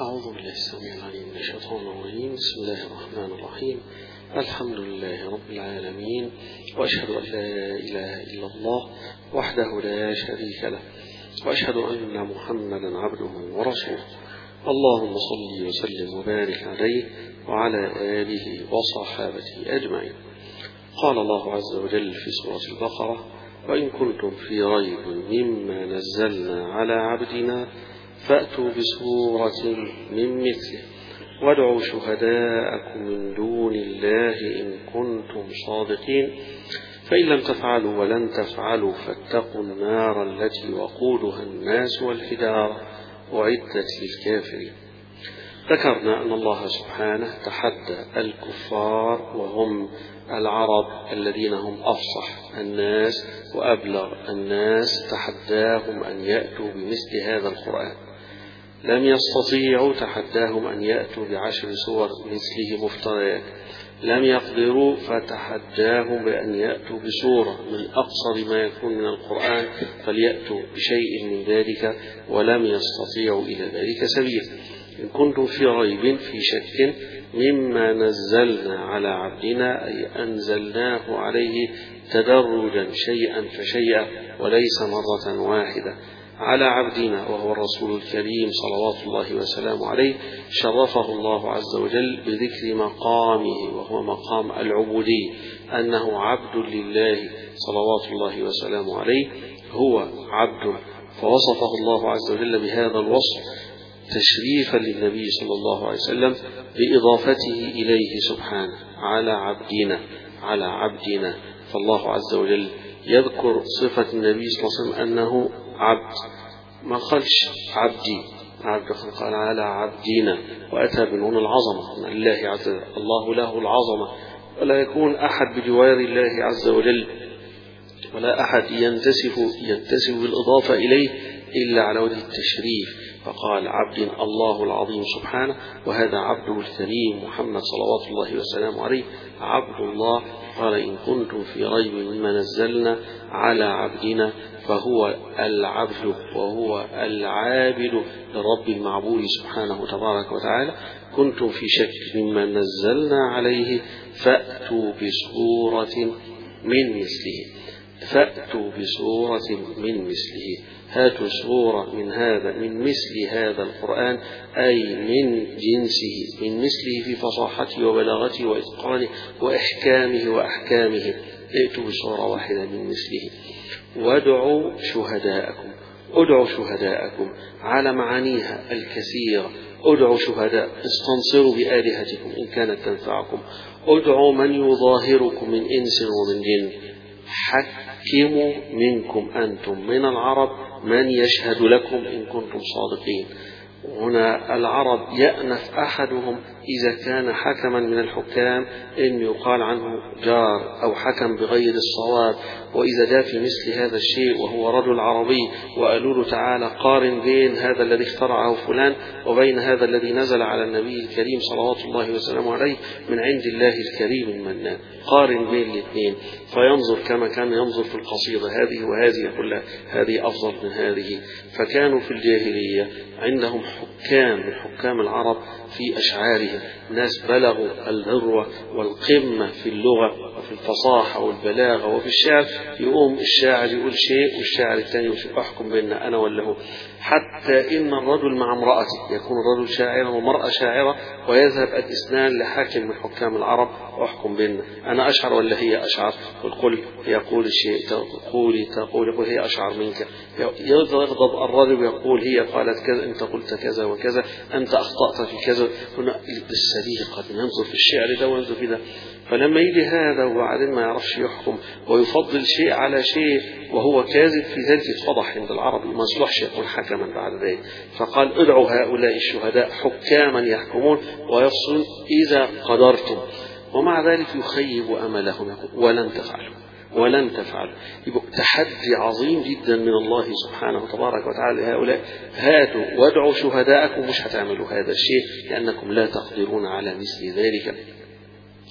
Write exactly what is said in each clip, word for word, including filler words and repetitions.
أعوذ بالله السميع العليم من الشيطان الرجيم. بسم الله الرحمن الرحيم. الحمد لله رب العالمين، وأشهد أن لا إله إلا الله وحده لا شريك له، وأشهد أن محمدا عبده ورسوله. اللهم صل وسلم وبارك عليه وعلى آله وصحابته أجمعين. قال الله عز وجل في سورة البقرة: وإن كنتم في ريب مما نزلنا على عبدنا فأتوا بسورة من مثله وادعوا شهداءكم من دون الله إن كنتم صادقين فإن لم تفعلوا ولن تفعلوا فاتقوا النار التي وقودها الناس والحجارة أعدت للكافرين. ذكرنا أن الله سبحانه تحدى الكفار وهم العرب الذين هم أفصح الناس وأبلغ الناس، تحداهم أن يأتوا بمثل هذا القرآن. لم يستطيعوا، تحداهم أن يأتوا بعشر سور مثله مفتريات. لم يقدروا، فتحداهم بأن يأتوا بسورة من أقصر ما يكون من القرآن فليأتوا بشيء من ذلك، ولم يستطيعوا إلى ذلك سبيل. إن كنتم في ريب، في شك مما نزلنا على عبدنا، أي أنزلناه عليه تدرجا شيئا فشيئا وليس مرة واحدة على عبدنا، وهو الرسول الكريم صلوات الله وسلامه عليه. شرفه الله عز وجل بذكر مقامه، وهو مقام العبودية، أنه عبد لله صلوات الله وسلامه عليه، هو عبد. فوصفه الله عز وجل بهذا الوصف تشريفا للنبي صلى الله عليه وسلم بإضافته إليه سبحانه على عبدنا على عبدنا. فالله عز وجل يذكر صفة النبي صلى الله عليه وسلم أنه عبد، ما قالش عبدي عبد، قال على عبدنا، وأتى بنون العظمة من الله عز وجل. الله له العظمة، ولا يكون أحد بجوار الله عز وجل، ولا أحد ينتسب ينتسب بالإضافة إليه إلا على وجه التشريف، فقال عبد الله العظيم سبحانه، وهذا عبده الكريم محمد صلوات الله وسلامه عليه عبد الله. قال: إن كنتم في ريب مما نزلنا على عبدنا، فهو العبد وهو العابد لرب المعبود سبحانه تبارك وتعالى. كنتم في شك مما نزلنا عليه فأتوا بسورة من مثله فأتوا بسورة من مثله هاتوا سورة من هذا من مثل هذا القرآن، أي من جنسه، من مثله في فصاحته وبلاغته وإتقانه وإحكامه وأحكامه. ائتوا بسورة واحدة من مثله وادعوا شهداءكم. ادعوا شهداءكم على معانيها الكثيرة. ادعوا شهداء، استنصروا بآلهتكم إن كانت تنفعكم. ادعوا من يظاهركم من إنس ومن جن. حكموا منكم أنتم من العرب من يشهد لكم إن كنتم صادقين. هنا العرب يأنف أحدهم إذا كان حكما من الحكام إن يقال عنه جار أو حكم بغير الصواب. وإذا جاء في مثل هذا الشيء وهو رجل عربي وقالوا له: تعالى قارن بين هذا الذي اخترعه فلان وبين هذا الذي نزل على النبي الكريم صلوات الله وسلامه عليه من عند الله الكريم المنان، قارن بين الاثنين فينظر كما كان ينظر في القصيدة هذه وهذه كلها، هذه أفضل من هذه. فكانوا في الجاهلية عندهم حكام من حكام العرب في أشعارهم، ناس بلغوا الذروة والقمة في اللغة وفي الفصاحة والبلاغة وفي الشعر. يقوم الشاعر يقول شيء والشاعر الثاني يقول: أحكم بين أنا ولا هو. حتى إن الرجل مع امرأته، يكون الرجل شاعرا ومرأة شاعرة، ويذهب الاثنان لحاكم من حكام العرب: أحكم بيننا، أنا أشعر ولا هي أشعر؟ والقل يقول الشيء، تقولي تقول يقول هي أشعر منك. يغضب الرجل ويقول: هي قالت كذا، أنت قلت كذا وكذا، أنت أخطأت في كذا. هنا بالسليقة ننظر في الشعر ده وننظر في ده. فلما يجي هذا وبعدين ما يعرفش يحكم ويفضل شيء على شيء وهو كاذب في ذلك، يتفضح عند العرب، ما يصلحش يكون حكما بعد ذلك. فقال: ادعوا هؤلاء الشهداء حكاما يحكمون ويفصلون إذا قدرتم. ومع ذلك يخيب أملهم، يقول: ولن تفعلوا ولن تفعلوا. يبقى تحدي عظيم جدا من الله سبحانه تبارك وتعالى لهؤلاء: هاتوا وادعوا شهداءكم. مش هتعملوا هذا الشيء لأنكم لا تقدرون على مثل ذلك.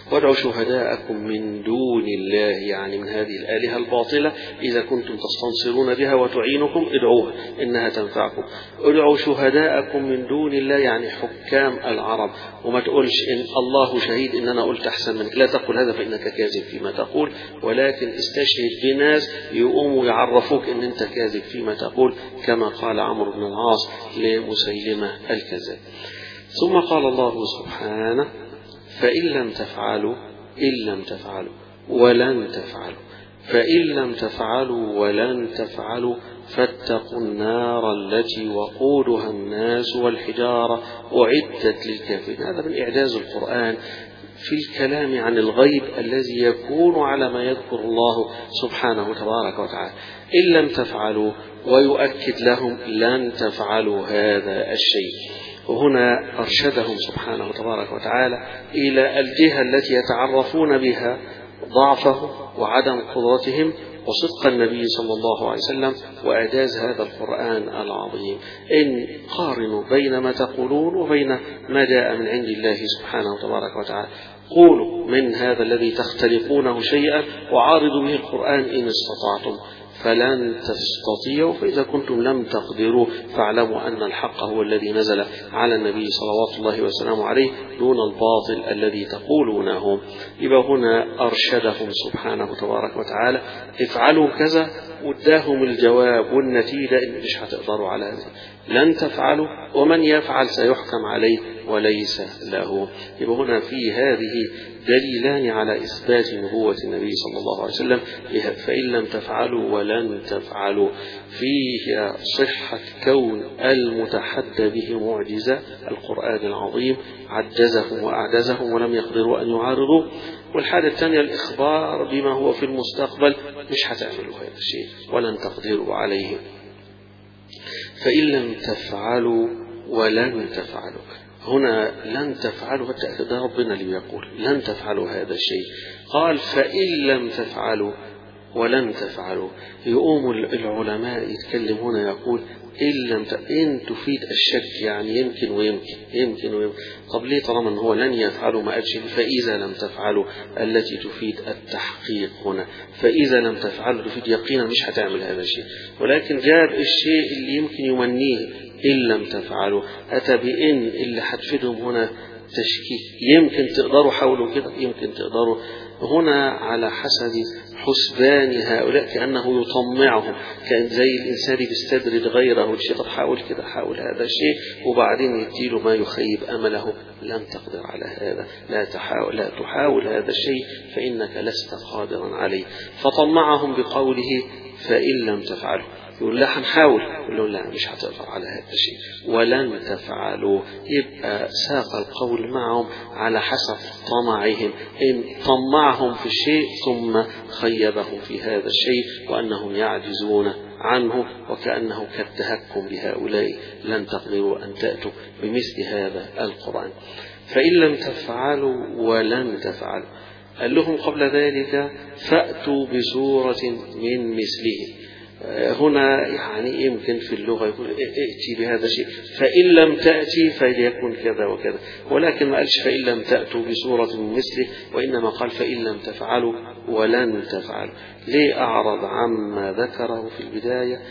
وادعوا شهداءكم من دون الله، يعني من هذه الآلهة الباطلة إذا كنتم تستنصرون بها وتعينكم ادعوها إنها تنفعكم. ادعوا شهداءكم من دون الله يعني حكام العرب، وما تقولش إن الله شهيد إن أنا قلت أحسن منك، لا تقل هذا فإنك كاذب فيما تقول، ولكن استشهد بناس يقوموا يعرفوك إن أنت كاذب فيما تقول، كما قال عمرو بن العاص لمسيلمة الكذاب. ثم قال الله سبحانه: فإن لم تفعلوا إن لم تفعلوا ولن تفعلوا فإن لم تفعلوا ولن تفعلوا فاتقوا النار التي وقودها الناس والحجارة أعدت للكافرين. هذا من إعجاز القرآن في الكلام عن الغيب الذي يكون على ما يذكر الله سبحانه تبارك وتعالى. إن لم تفعلوا، ويؤكد لهم لن تفعلوا هذا الشيء. وهنا أرشدهم سبحانه تبارك وتعالى إلى الجهة التي يتعرفون بها ضعفه وعدم قدرتهم وصدق النبي صلى الله عليه وسلم وإعجاز هذا القرآن العظيم. إن قارنوا بين ما تقولون وبين ما جاء من عند الله سبحانه تبارك وتعالى. قولوا من هذا الذي تختلقونه شيئا وعارضوا به القرآن إن استطعتم، فلن تستطيعوا، فإذا كنتم لم تقدروا فاعلموا أن الحق هو الذي نزل على النبي صلوات الله وسلامه عليه دون الباطل الذي تقولونه. يبقى هنا أرشدهم سبحانه تبارك وتعالى افعلوا كذا، واداهم الجواب والنتيجة إن مش هتقدروا على هذا، لن تفعلوا، ومن يفعل سيحكم عليه وليس له. يبقى هنا في هذه دليلان على إثبات نبوة النبي صلى الله عليه وسلم، فإن لم تفعلوا ولن تفعلوا. فيه صحة كون المتحدى به معجزة القرآن العظيم، عجزهم وأعجزهم ولم يقدروا أن يعارضوا. والحالة الثانية الإخبار بما هو في المستقبل، مش هتعملوا هذا الشيء ولن تقدروا عليه. فإن لم تفعلوا ولن تفعلوا، هنا لن تفعلوا ده ربنا اللي يقول لن تفعلوا هذا الشيء. قال فإن لم تفعلوا ولن تفعلوا. يقوم العلماء يتكلم هنا يقول إن لم ت... إن تفيد الشك، يعني يمكن ويمكن يمكن ويمكن. طب ليه طالما أنه هو لن يفعلوا ما قالش فإذا لم تفعلوا التي تفيد التحقيق هنا؟ فإذا لم تفعلوا تفيد يقينا مش هتعمل هذا الشيء، ولكن جاب الشيء اللي يمكن يمنيه إن لم تفعلوا، أتى بإن اللي هتفيدهم هنا تشكيك. يمكن تقدروا حاولوا كده، يمكن تقدروا. هنا على حسب حسبان هؤلاء كأنه يطمعهم، كأن زي الإنسان بيستدرج غيره الشيء، طب حاول كده حاول هذا الشيء، وبعدين يديله ما يخيب أمله. لن تقدر على هذا، لا تحاول لا تحاول هذا الشيء فإنك لست قادرا عليه. فطمعهم بقوله فإن لم تفعلوا. يقول لا هنحاول، يقول له لا مش هتقدر على هذا الشيء ولن تفعلوا. يبقى ساق القول معهم على حسب طمعهم، إن طمعهم في الشيء ثم خيبهم في هذا الشيء وأنهم يعجزون عنه، وكأنه كالتهكم بهؤلاء لن تقدروا أن تأتوا بمثل هذا القرآن. فإن لم تفعلوا ولن تفعلوا، قال لهم قبل ذلك فأتوا بسورة من مثله. هنا يعني يمكن في اللغة يقول ائتي بهذا الشيء، فإن لم تأتي فليكن كذا وكذا، ولكن ما قالش فإن لم تأتوا بسورة من مثله، وإنما قال فإن لم تفعلوا ولن تفعلوا. ليه أعرض عما ذكره في البداية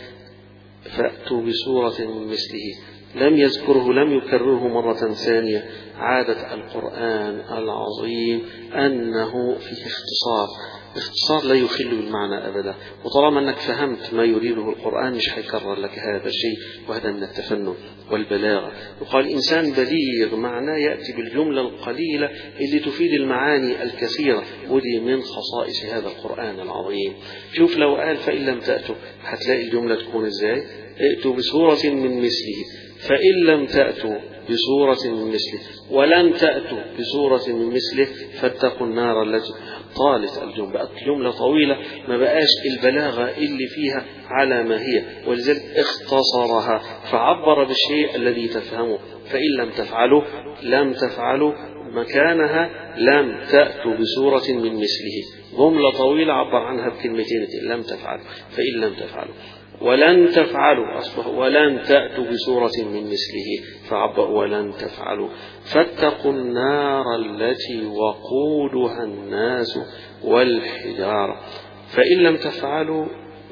فأتوا بسورة من مثله؟ لم يذكره، لم يكرره مرة ثانية. عادة القرآن العظيم أنه فيه اختصار، اختصار لا يخل بالمعنى أبدا، وطالما أنك فهمت ما يريده القرآن مش هيكرر لك هذا الشيء، وهذا من التفنن والبلاغة. وقال إنسان بليغ معناه يأتي بالجملة القليلة اللي تفيد المعاني الكثيرة، ودي من خصائص هذا القرآن العظيم. شوف لو قال فإن لم تأتوا هتلاقي الجملة تكون إزاي؟ ائتوا بسورة من مثله، فإن لم تأتوا بسورة من مثله ولن تأتوا بسورة من مثله فاتقوا النار التي. طالت الجملة، بقت جملة طويلة ما بقاش البلاغة اللي فيها على ما هي، ولذلك اختصرها فعبر بالشيء الذي تفهمه. فإن لم تفعلوا لم تفعلوا مكانها لم تأتوا بسورة من مثله، جملة طويلة عبر عنها بكلمتين لم تفعلوا. فإن لم تفعلوا ولن تفعلوا أصبح ولن تأتوا بسورة من مثله فعبأ ولن تفعلوا فاتقوا النار التي وقودها الناس والحجارة فإن لم تفعلوا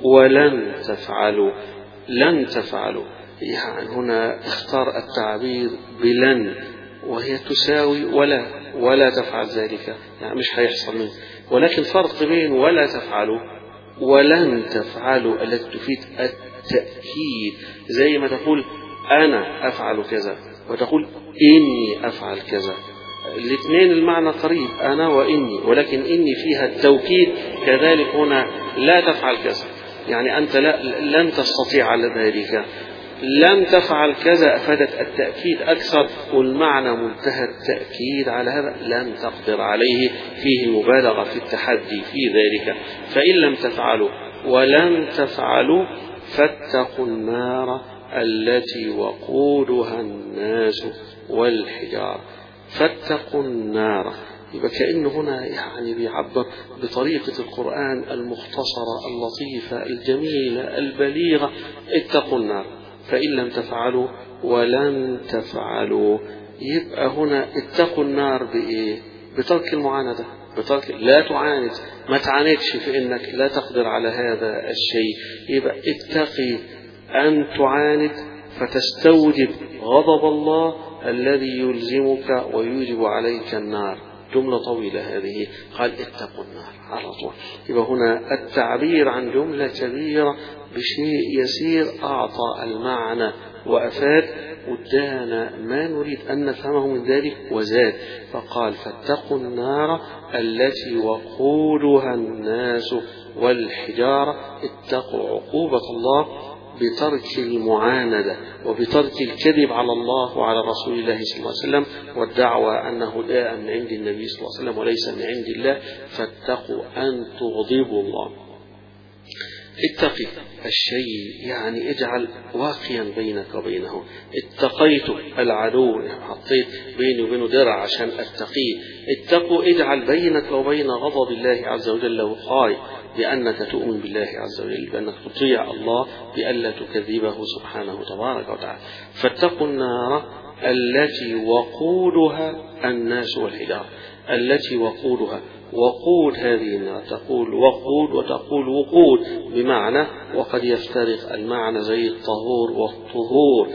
ولن تفعلوا لن تفعلوا. يعني هنا اختار التعبير بلن وهي تساوي ولا ولا تفعل ذلك، يعني مش هيحصل منه، ولكن فرق بين ولا تفعلوا ولن تفعلوا التي تفيد التأكيد، زي ما تقول أنا أفعل كذا وتقول إني أفعل كذا، الاثنين المعنى قريب أنا وإني، ولكن إني فيها التوكيد. كذلك هنا لا تفعل كذا يعني أنت لا لن تستطيع على ذلك، لن تفعل كذا أفادت التأكيد أكثر، والمعنى منتهى التأكيد على هذا لن تقدر عليه، فيه مبالغة في التحدي في ذلك. فإن لم تفعلوا ولن تفعلوا فاتقوا النار التي وقودها الناس والحجارة. فاتقوا النار يبقى كأنه هنا يعني بيعبر بطريقة القرآن المختصرة اللطيفة الجميلة البليغة، اتقوا النار. فإن لم تفعلوا ولن تفعلوا يبقى هنا اتقوا النار بإيه؟ بترك المعاندة، بترك لا تعاند، ما تعاندش في إنك لا تقدر على هذا الشيء، يبقى اتقي أن تعاند فتستوجب غضب الله الذي يلزمك ويوجب عليك النار. جملة طويلة هذه، قال اتقوا النار على طول. يبقى هنا التعبير عن جملة كبيرة بشيء يسير أعطى المعنى وأفاد، ودانا ما نريد أن نفهمه من ذلك وزاد، فقال فاتقوا النار التي وقودها الناس والحجارة. اتقوا عقوبة الله بترك المعاندة وبترك الكذب على الله وعلى رسول الله صلى الله عليه وسلم والدعوة أنه جاء من عند النبي صلى الله عليه وسلم وليس من عند الله. فاتقوا أن تغضبوا الله. اتقي الشيء يعني اجعل واقيا بينك وبينه. اتقيت العدو يعني حطيت بيني وبينه درع عشان اتقيه. اتقوا اجعل بينك وبين غضب الله عز وجل وقاية بأنك تؤمن بالله عز وجل، بأنك تطيع الله، بألا تكذبه سبحانه تبارك وتعالى. فاتقوا النار التي وقودها الناس والحجارة. التي وقودها، وقود هذه النار تقول وقود وتقول وقود بمعنى، وقد يفترق المعنى زي الطهور والطهور،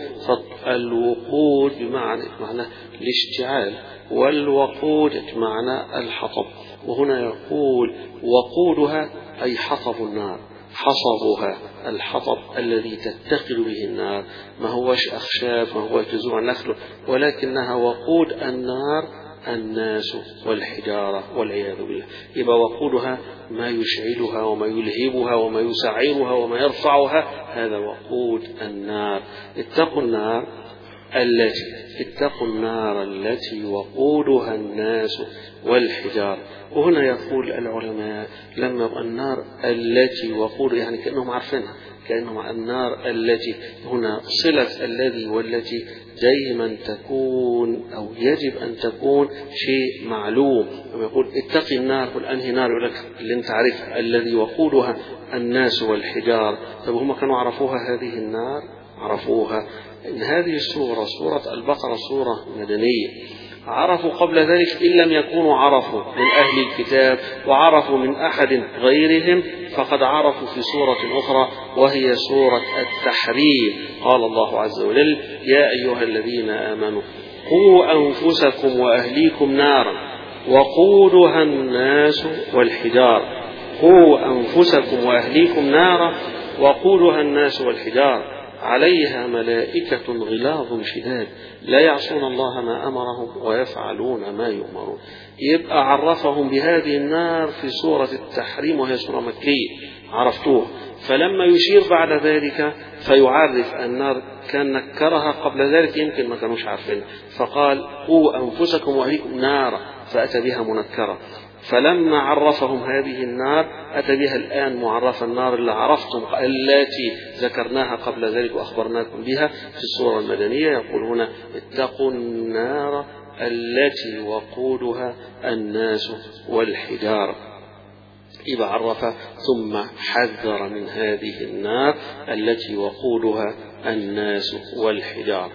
فالوقود بمعنى معنى الاشتعال، والوقود معنى الحطب. وهنا يقول وقودها أي حطب النار، حصبها الحطب الذي تتقل به النار، ما هوش أخشاب ما هو جذوع نخل، ولكنها وقود النار الناس والحجارة والعياذ بالله. يبقى وقودها ما يشعلها وما يلهبها وما يسعرها وما يرفعها، هذا وقود النار. اتقوا النار التي اتقوا النار التي وقودها الناس والحجارة. وهنا يقول العلماء لما النار التي وقود يعني كأنهم عارفينها، كأنهم النار التي هنا صلة الذي والتي دائما تكون أو يجب أن تكون شيء معلوم. يقول اتقي النار، قل أنهي نار؟ يقول لك اللي انت عارفها الذي وقودها الناس والحجار. طب هم كانوا عرفوها هذه النار؟ عرفوها. إن هذه السورة سورة البقرة سورة مدنية، عرفوا قبل ذلك إن لم يكونوا عرفوا من أهل الكتاب وعرفوا من أحد غيرهم، فقد عرفوا في سورة أخرى وهي سورة التحريم. قال الله عز وجل يا أيها الذين آمنوا قوا أنفسكم وأهليكم نارا وقودها الناس والحجار. قوا أنفسكم وأهليكم نارا وقودها الناس والحجار عليها ملائكة غلاظ شداد لا يعصون الله ما أمرهم ويفعلون ما يؤمرون. يبقى عرفهم بهذه النار في سورة التحريم وهي سورة مكية، عرفتوه. فلما يشير بعد ذلك فيعرف النار كان نكرها قبل ذلك يمكن ما كانوش عارفين، فقال قوا أنفسكم وأهليكم نارا فأتى بها منكرة. فلما عرفهم هذه النار أتى بها الآن معرف النار اللي عرفتم التي ذكرناها قبل ذلك وأخبرناكم بها في السورة المدنية. يقول هنا اتقوا النار التي وقودها الناس والحجارة. يبقى عرف ثم حذر من هذه النار التي وقودها الناس والحجار.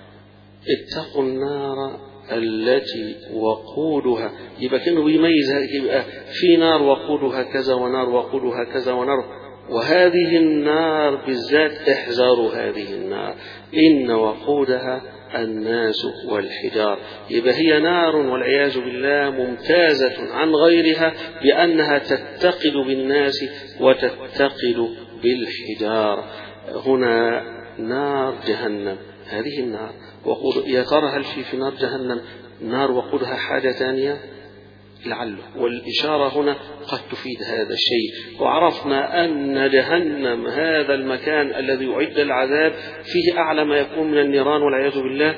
اتقوا النار التي وقودها، يبقى كأنه بيميز، يبقى في نار وقودها كذا ونار وقودها كذا ونار، وهذه النار بالذات احذروا هذه النار إن وقودها الناس والحجار. يبقى هي نار والعياذ بالله ممتازة عن غيرها بأنها تتقد بالناس وتتقد بالحجار. هنا نار جهنم، هذه النار وقود، يا ترى هل في في نار جهنم نار وقودها حاجة ثانية؟ لعله، والإشارة هنا قد تفيد هذا الشيء. وعرفنا أن جهنم هذا المكان الذي يعد العذاب فيه أعلى ما يكون من النيران والعياذ بالله،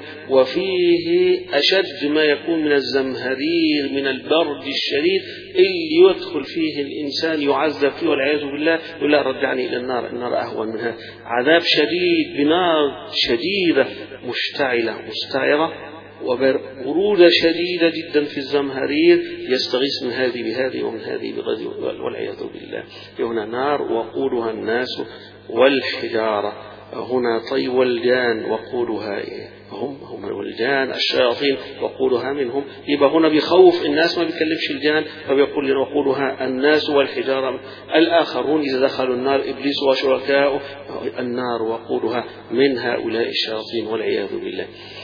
وفيه أشد ما يكون من الزمهرير من البرد الشديد اللي يدخل فيه الإنسان يعذب فيه والعياذ بالله، يقول لا رجعني إلى النار، النار أهون منها. عذاب شديد بنار شديدة مشتعلة مستعرة وبرودة شديدة جدا في الزمهرير، يستغيث من هذه بهذه ومن هذه بغذي والعياذ بالله. هنا نار وقودها الناس والحجارة. هنا طي والجان وقودها هم هم الولجان الشياطين وقودها منهم. يبقى هنا بيخوف الناس، ما بيكلمش الجان، فبيقول وقودها الناس والحجارة. الآخرون إذا دخلوا النار إبليس وشركاؤه، النار وقودها من هؤلاء الشياطين والعياذ بالله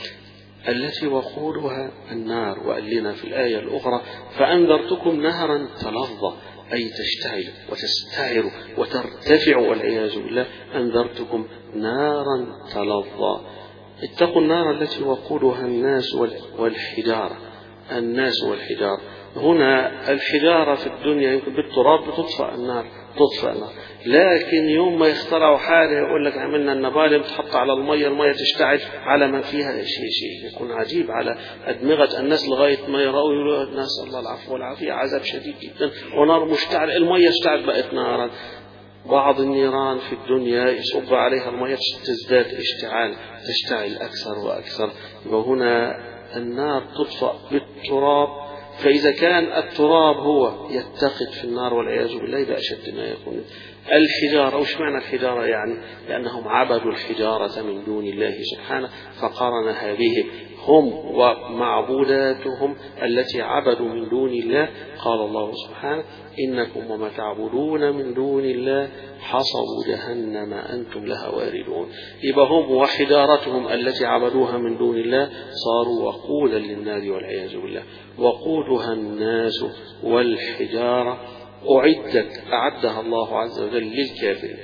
التي وقودها النار. وقال لنا في الآية الأخرى فأنذرتكم نهرا تلظى، أي تشتعل وتستعر وترتفع والعياذ بالله. أنذرتكم نارا تلظى. اتقوا النار التي وقودها الناس والحجارة. الناس والحجارة هنا الحجارة في الدنيا يمكن بالتراب بتطفأ النار، تطفأ النار، لكن يوم ما يخترعوا حاجة يقول لك عملنا النبالة بتحط على المية، المية تشتعل على ما فيها، شيء شيء يكون عجيب على أدمغة الناس لغاية ما يروا يقولوا الناس الله العفو والعافية، عذاب شديد جدا ونار مشتعل، المية اشتعل بقت نارا. بعض النيران في الدنيا يصب عليها المية تزداد اشتعال، تشتعل أكثر وأكثر. وهنا النار تطفأ بالتراب، فإذا كان التراب هو يتقد في النار والعياذ بالله يبقى أشد ما يكون. الحجارة، وش معنى الحجارة؟ يعني لأنهم عبدوا الحجارة من دون الله سبحانه، فقارنها بهم هم ومعبوداتهم التي عبدوا من دون الله. قال الله سبحانه إنكم وما تعبدون من دون الله حصب جهنم أنتم لها واردون. يبقى هم وحجارتهم التي عبدوها من دون الله صاروا وقودا للنار والعياذ بالله. وقودها الناس والحجارة أعدت، أعدها الله عز وجل للكافرين.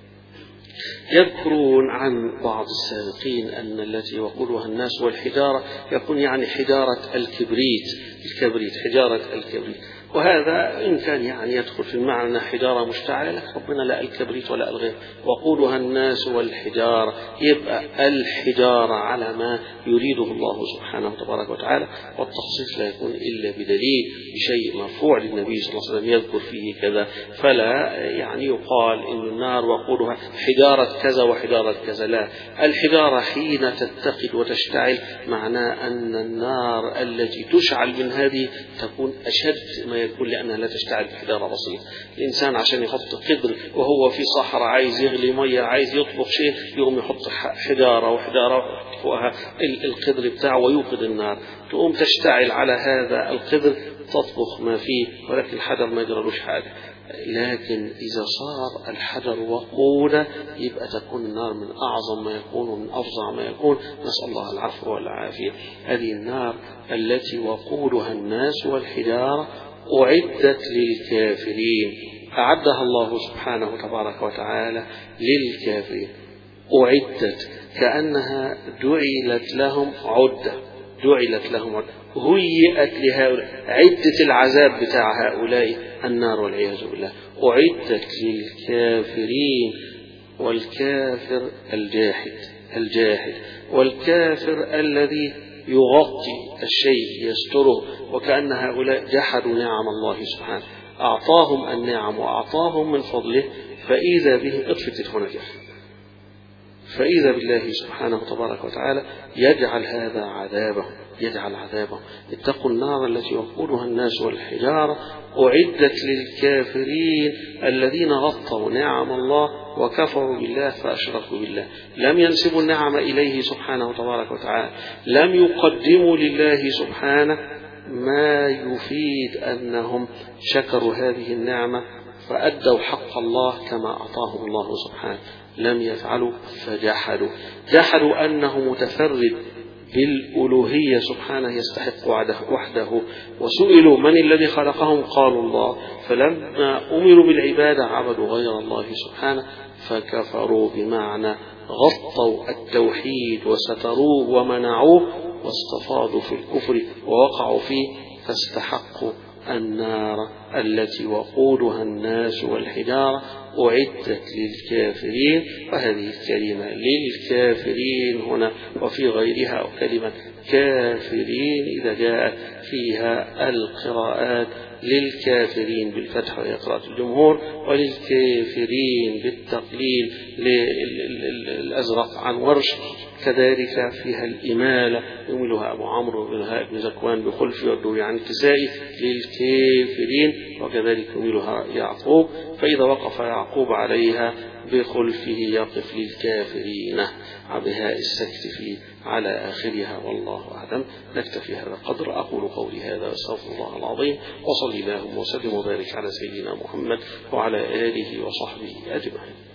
يذكرون عن بعض السابقين أن التي وقودها الناس والحجارة يكون يعني حجارة الكبريت، الكبريت حجارة الكبريت، وهذا إن كان يعني يدخل في المعنى حجارة مشتعلة، ربنا لا الكبريت ولا الغير. وقودها الناس والحجارة، يبقى الحجارة على ما يريده الله سبحانه تبارك وتعالى، والتخصيص لا يكون إلا بدليل بشيء مرفوع للنبي صلى الله عليه وسلم يذكر فيه كذا، فلا يعني يقال إن النار وقودها حجارة كذا وحجارة كذا، لا. الحجارة حين تتقد وتشتعل معناه أن النار التي تشعل من هذه تكون أشد ما يكون، لأنها لا تشتعل بحجارة بسيطة. الإنسان عشان يحط قدر وهو في صحراء عايز يغلي مية، عايز يطبخ شيء، يقوم يحط حجارة وحجارة فوقها القدر بتاعه ويوقد النار، تقوم تشتعل على هذا القدر تطبخ ما فيه، ولكن الحجر ما يجرلوش حاجة. لكن إذا صار الحجر وقودا يبقى تكون النار من أعظم ما يكون ومن أفظع ما يكون، نسأل الله العفو والعافية. هذه النار التي وقودها الناس والحجارة أعدت للكافرين، أعدها الله سبحانه تبارك وتعالى للكافرين. أعدت كأنها جعلت لهم عدة، جعلت لهم عدة، هيئت لهؤلاء، عدة العذاب بتاع هؤلاء النار والعياذ بالله. أعدت للكافرين، والكافر الجاحد، الجاحد والكافر الذي يغطي الشيء يستره، وكأن هؤلاء جحدوا نعم الله سبحانه، أعطاهم النعم وأعطاهم من فضله، فإذا به اطفي تلفونك فإذا بالله سبحانه تبارك وتعالى يجعل هذا عذابه يجعل عذابه اتقوا النار التي وقودها الناس والحجارة أعدت للكافرين الذين غطوا نعم الله وكفروا بالله فأشركوا بالله. لم ينسبوا النعم إليه سبحانه تبارك وتعالى، لم يقدموا لله سبحانه ما يفيد أنهم شكروا هذه النعمة فأدوا حق الله كما أعطاهم الله سبحانه، لم يفعلوا فجحدوا جحدوا أنه متفرد بالألوهية سبحانه يستحق وحده، وسئلوا من الذي خلقهم قالوا الله، فلما أمروا بالعبادة عبدوا غير الله سبحانه فكفروا، بمعنى غطوا التوحيد وستروه ومنعوه واستفاضوا في الكفر ووقعوا فيه فاستحقوا النار التي وقودها الناس والحجارة أعدت للكافرين. وهذه الكلمة للكافرين هنا وفي غيرها كلمة كافرين إذا جاءت فيها القراءات للكافرين بالفتح وهي قراءة الجمهور، وللكافرين بالتقليل للأزرق عن ورش، كذلك فيها الإمالة يملها أبو عمرو بن زكوان بخلف والدوري عن كسائي للكافرين، وكذلك يملها يعقوب، فإذا وقف يعقوب عليها بخلفه يقف للكافرين بهاء السكت في على آخرها. والله أعلم. نكتفي هذا القدر. أقول قولي هذا واستغفر الله العظيم، وصلي اللهم وسلم وبارك على سيدنا محمد وعلى آله وصحبه أجمعين.